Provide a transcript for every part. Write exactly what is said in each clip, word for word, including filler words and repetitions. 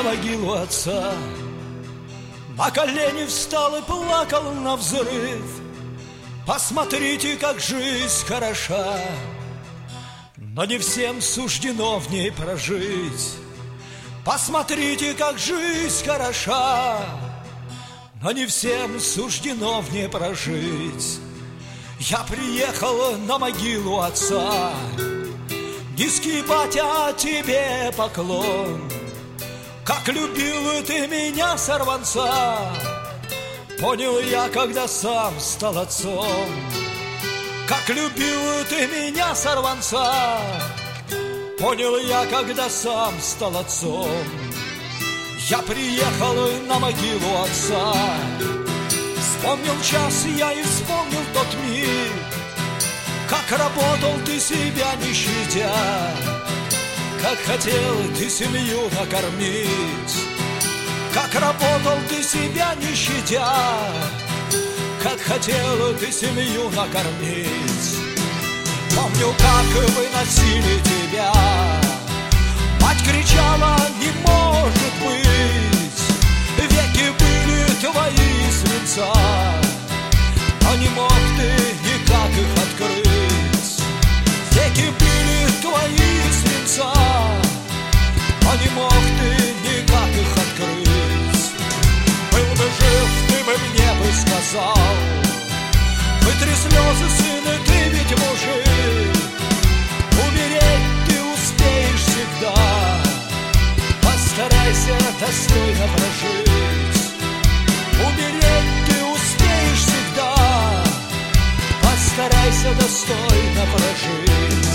могилу отца. На колени встал и плакал навзрыд. Посмотрите, как жизнь хороша, но не всем суждено в ней прожить. Посмотрите, как жизнь хороша, но не всем суждено в ней прожить. Я приехал на могилу отца. Низкий, батя, тебе поклон. Как любил ты меня, сорванца, понял я, когда сам стал отцом. Как любил ты меня, сорванца, понял я, когда сам стал отцом. Я приехал на могилу отца. Вспомнил час я и вспомнил тот миг, как работал ты, себя не щадя, как хотел ты семью накормить. Как работал ты, себя не щадя, как хотел ты семью накормить. Помню, как выносили тебя. Мать кричала: не может быть, веки были твои свинца, но не мог ты никак их открыть. Веки были твои свинца, но не мог ты никак их открыть. Был бы жив, ты бы мне бы сказал: вытри слезы, сын, и ты ведь мужик. Умереть ты успеешь всегда, постарайся достойно прожить. Умереть ты успеешь всегда, постарайся достойно прожить.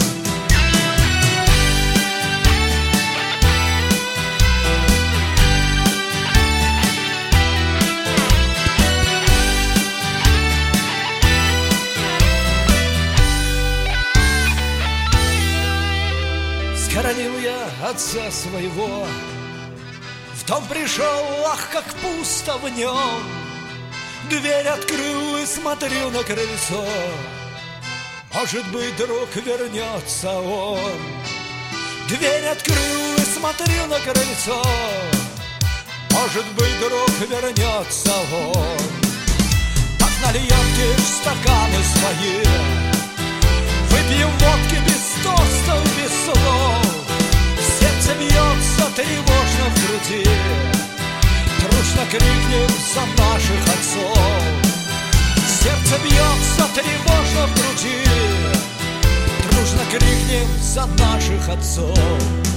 Хоронил я отца своего, в дом пришел, ах, как пусто в нем. Дверь открыл и смотрю на крыльцо. Может быть, друг вернется он. Дверь открыл и смотрю на крыльцо. Может быть, друг вернется он. Так нальем в стаканы свои, выпьем водки без тостов, без слов. Сердце бьется тревожно в груди, дружно крикнем за наших отцов. Сердце бьется тревожно в груди, дружно крикнем за наших отцов.